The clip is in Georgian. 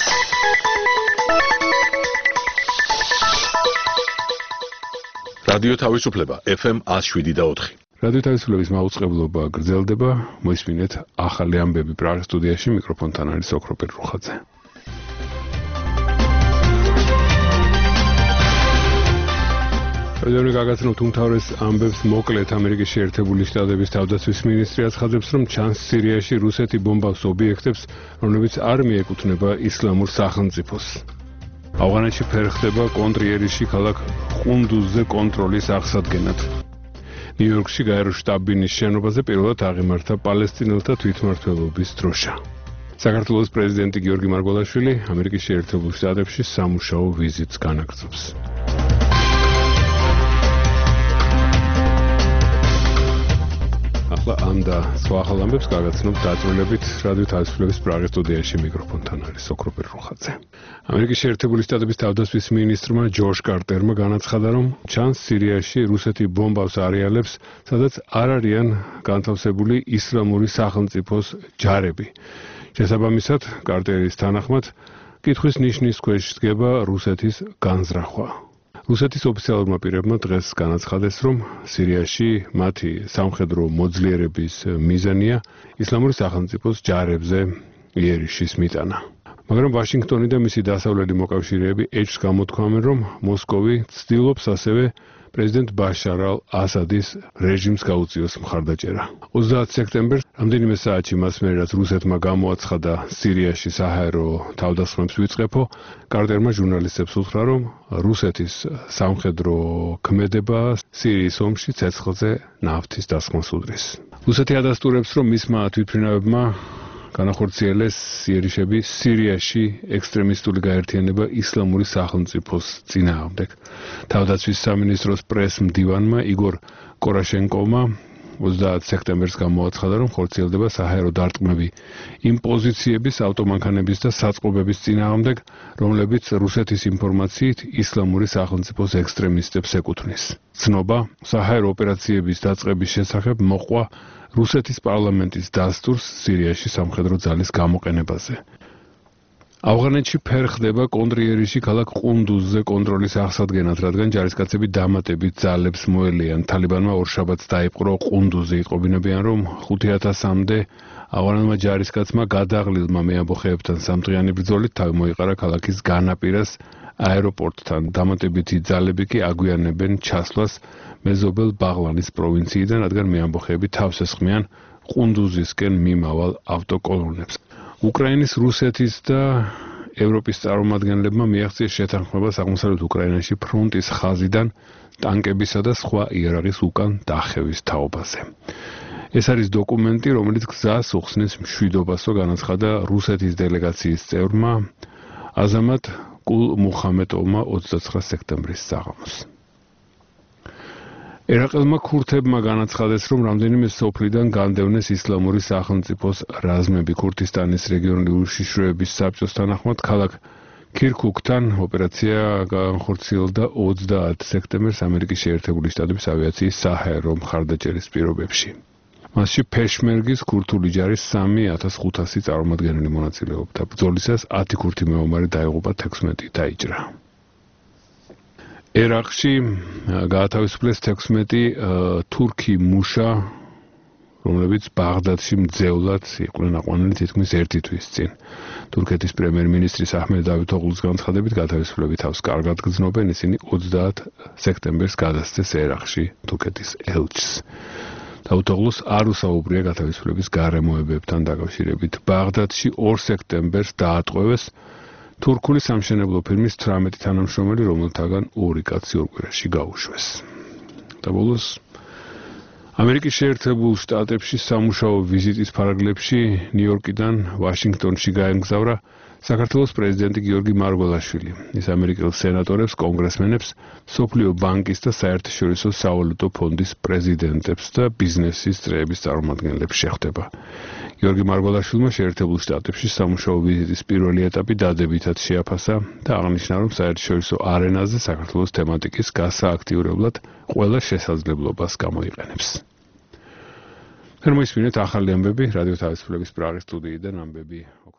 რადიო თავისუფლება FM 107.4. რადიო თავისუფლების მაუწყებლობა გრძელდება. მოისმინეთ ახალი ამბები პრაღის სტუდიაში, მიკროფონთან არის ოქროპერ რუხაძე. რადიო გაგაცნობთ უმთავრეს ამბებს მოკლედ. ამერიკის შეერთებული შტატების თავდაცვის მინისტრი აცხადებს, რომ ჩანს სირიაში რუსეთი ბომბავს ობიექტებს, რომლებიც არ მიეკუთვნება ისლამურ სახელმწიფოს. ავღანეთში ფერხდება კონტრიერიში ქალაქ ყუნდუზზე კონტროლის აღსადგენად. ნიუ-იორკში გაეროს შტაბ-ბინის შენობაზე პირველად აღიმართა პალესტინელთა თვითმმართველობის დროშა. საქართველოს პრეზიდენტი გიორგი მარგველაშვილი ამერიკის შეერთებულ შტატებში სამუშაო ვიზიტს განაგრძობს. ახლა ამ და სხვა ახალ ამბებს გაგაცნობთ დაწვრილებით რადიო თავისუფლების პრაღის სტუდიაში, მიკროფონთან არის ოქროპერ რუხაძე. ამერიკის შეერთებული შტატების თავდაცვის მინისტრმა ჯორჯ კარტერმა განაცხადა, რომ ჩანს სირიაში რუსეთი ბომბავს არეალებს, სადაც არ არიან განთავსებული ისლამური სახელმწიფოს ჯარები. შესაბამისად, კარტერის თანახმად, კითხვის ნიშნის ქვეშ დგება რუსეთის განზრახვა. რუსეთის ოფიციალურმა პირებმა დღეს განაცხადეს, რომ სირიაში მათი სამხედრო მოძლიერების მიზანია ისლამური სახელმწიფოს ჯარებზე იერიშის მიტანა. მაგრამ ვაშინგტონი და მისი დასავლელი მოკავშირეები ეჭვს გამოთქვამენ, რომ მოსკოვი ცდილობს ასევე პრეზიდენტ ბაშარ ალ-ასადის რეჟიმს გაუწიოს მხარდაჭერა. 30 სექტემბერს რამდენიმე საათში მას მერე რაც რუსეთმა გამოაცხადა სირიაში საჰაერო თავდასხმებს ვიწყებო, კარტერმა ჟურნალისტებს უთხრა, რომ რუსეთის სამხედრო ქმედება სირიის ომში ცეცხლზე ნავთის დასხმას უდრის. რუსეთი ადასტურებს, რომ მისმა თვითმფრინავებმა განახორციელეს იერიშები სირიაში ექსტრემისტული გაერთიანება ისლამური სახელმწიფოს წინააღმდეგ. თავდაცვის სამინისტროს პრეს-მდივანმა იგორ კორაშენკოვმა 30 სექტემბერს გამოაცხადა, რომ ხორციელდება საჰაერო დარტყმები იმ პოზიციების, ავტომანქანების და საწყობების წინააღმდეგ, რომლებიც რუსეთის ინფორმაციით ისლამური სახელმწიფოს ექსტრემისტებს ეკუთვნის. ცნობა, საჰაერო ოპერაციების დაწყების შესახებ მოყვა რუსეთის პარლამენტის დასტურს სირიაში სამხედრო ძალის გამოყენებაზე. ავღანეთში ფერხდება კონტრიერიში ქალაქ ყუნდუზზე კონტროლის აღსადგენად, რადგან ჯარისკაცები დამატებით ძალებს მოელიან. თალიბანმა ორშაბათს დაიპყრო ყუნდუზზე. იტყობინებიან, რომ 5000-მდე ავღანელმა ჯარისკაცმა გადაღლილმა მეამბოხეებთან სამდღიანი ბრძოლით თავი მოიყარა ქალაქის განაპირას აეროპორტთან. დამატებითი ძალები კი აგვიანებენ ჩასვლას მეზობელ ბაღლანის პროვინციიდან, რადგან მეამბოხეები თავს ესხმიან ყუნდუზისკენ მიმავალ ავტოკოლონებს. უკრაინის, რუსეთის და ევროპის წარმომადგენლებმა მიაღწიეს შეთანხმებას აღმოსავლეთ უკრაინაში ფრონტის ხაზიდან ტანკებისა და სხვა იარაღის უკან დახევის თაობაზე. ეს არის დოკუმენტი, რომელიც გზას უხსნის მშვიდობასო, განაცხადა რუსეთის დელეგაციის წევრმა აზამატ კულ-მუხამედოვმა 29 სექტემბრის საღამოს. ერაყელმა ქურთებმა განაცხადეს, რომ რამდენიმე სოფლიდან განდევნეს ისლამური სახელმწიფოს რაზმები. ქურთისტანის რეგიონული უშიშროების საბჭოს თანახმად, ქალაქ ქირქუკთან ოპერაცია განხორციელდა 30 სექტემბერს ამერიკის შეერთებული შტატების ავიაციის საჰაერო მხარდაჭერის პირობებში. მასში ფეშმერგის ქურთული ჯარის 3500 წარმომადგენელი მონაწილეობდა. ბრძოლისას 10 ქურთი მეომარი დაიღუპა, 16 დაიჭრა. ერაყში გაათავისუფლეს 16 თურქი მუშა, რომლებიც ბაღდადში მძევლად იყვნენ აყვანილი თითქმის 1 თვის წინ. თურქეთის პრემიერ-მინისტრის აჰმედ დავითოღლუს განცხადებით, გათავისუფლების თავს კარგად გრძნობენ. ისინი 30 სექტემბერს გადასცეს ერაყში თურქეთის ელჩს. დავითოღლუს არ უსაუბრია გათავისუფლების გარემოებებთან დაკავშირებით. ბაღდადში 2 სექტემბერს დაატყვევეს თურქული სამშენებლო ფირმის 18 თანამშრომელი, რომელთაგან 2 კაცი ორ კვირაში გაუშვეს. და ბოლოს ამერიკის შეერთებულ შტატებში სამუშაო ვიზიტის ფარგლებში ნიუ-იორკიდან ვაშინგტონში გაემგზავრა საქართველოს პრეზიდენტი გიორგი მარგველაშვილი. ის ამერიკელ სენატორებს, კონგრესმენებს, მსოფლიო ბანკის და საერთაშორისო სავალუტო ფონდის პრეზიდენტებს და ბიზნესის წრეების წარმომადგენლებს შეხვდება. გიორგი მარგველაშვილმა შეერთებულ შტატებში სამუშაო ვიზიტის პირველი ეტაპი დადებითად შეაფასა და აღნიშნა, რომ საერთაშორისო არენაზე საქართველოს თემატიკის გასააქტიურებლად ყველა შესაძლებლობას გამოიყენებს. მოისმინეთ ახალი ამბები რადიო თავისუფლების პრაღის სტუდიიდან ამბები